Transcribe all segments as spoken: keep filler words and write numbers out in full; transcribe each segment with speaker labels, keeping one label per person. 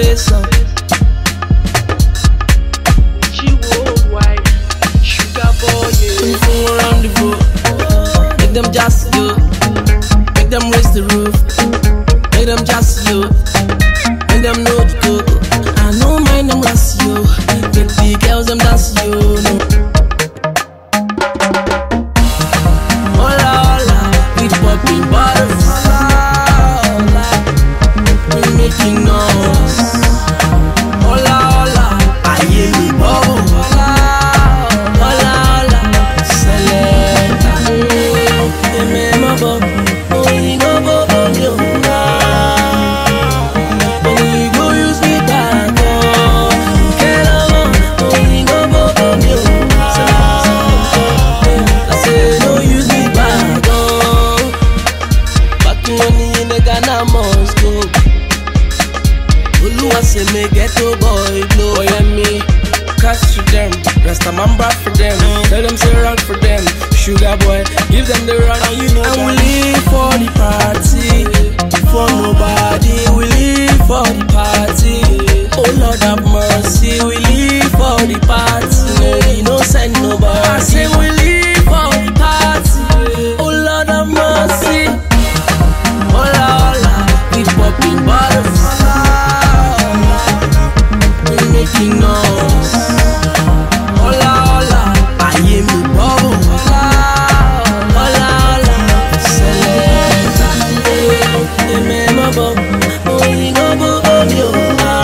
Speaker 1: play some.
Speaker 2: G worldwide, sugar boy,
Speaker 1: When you
Speaker 2: yeah.
Speaker 1: fool around the boat, make them just you, make them raise the roof, make them just you, make them know the coco. I know mind them last you, get the girls them dance you. No. Hola hola, with popping bottles, hola, we making noise. Hola hola, I hear me bubble. Hola hola hola, select. Mm, me my bubble, oh you go bubble you. Oh you go use me back, oh get along, oh you go bubble you. I say no use me back, oh back money in the Ghana must go. Oluwa say me get to boy blow. Oh yeah me, cash to them, Rasta man back for them. Tell them say run for them, sugar boy, give them the run. And you know and we live for the party, for nobody. We live for the party. Oh Lord have mercy, we live for the party. We no send nobody. I say we live for the party. Oh Lord have mercy. Hola hola, we popping bottles. We making noise. Hola hola, I hear me bubble. Hola hola hola, select. Eh, me my bubble, oh you go bubble you.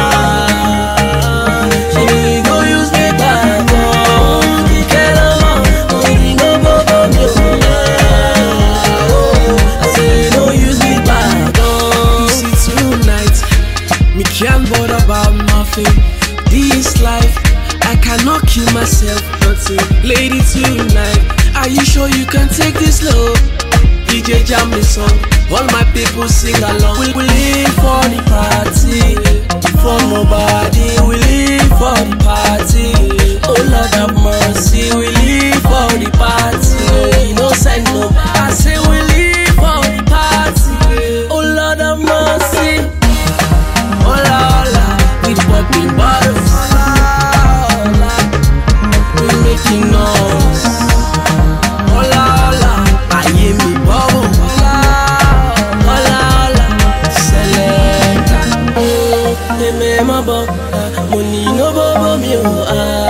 Speaker 1: Ah, she me go use me back, oh get along, oh you go bubble you. Ah, oh, I say no use me back, oh. You see tonight, me can't bother about nothing. This life, I cannot kill myself, nothing. Lady tonight, are you sure you can take this low? D J jam the song, all my people sing along. We, we live for the party, for nobody. We live for the party. Oh Lord have mercy, we live for the party. No send no, I say we live for the party. Oh Lord have mercy. Hola hola, with popping bottles. Hola, we making noise. Hola hola, I hear me bubble. Hola hola hola, select. Oh, they make my bubble. Money no bubble me oh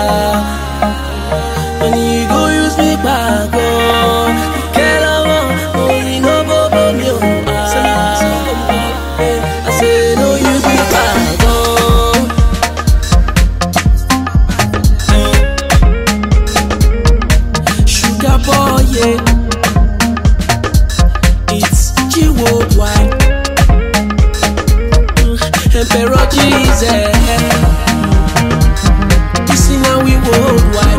Speaker 1: ah. Money go use me back oh. Get along, money no bubble me oh ah. I say no use me back oh. Sugar boy yeah, it's G worldwide. Mm, Emperor Jesus, you see now we worldwide.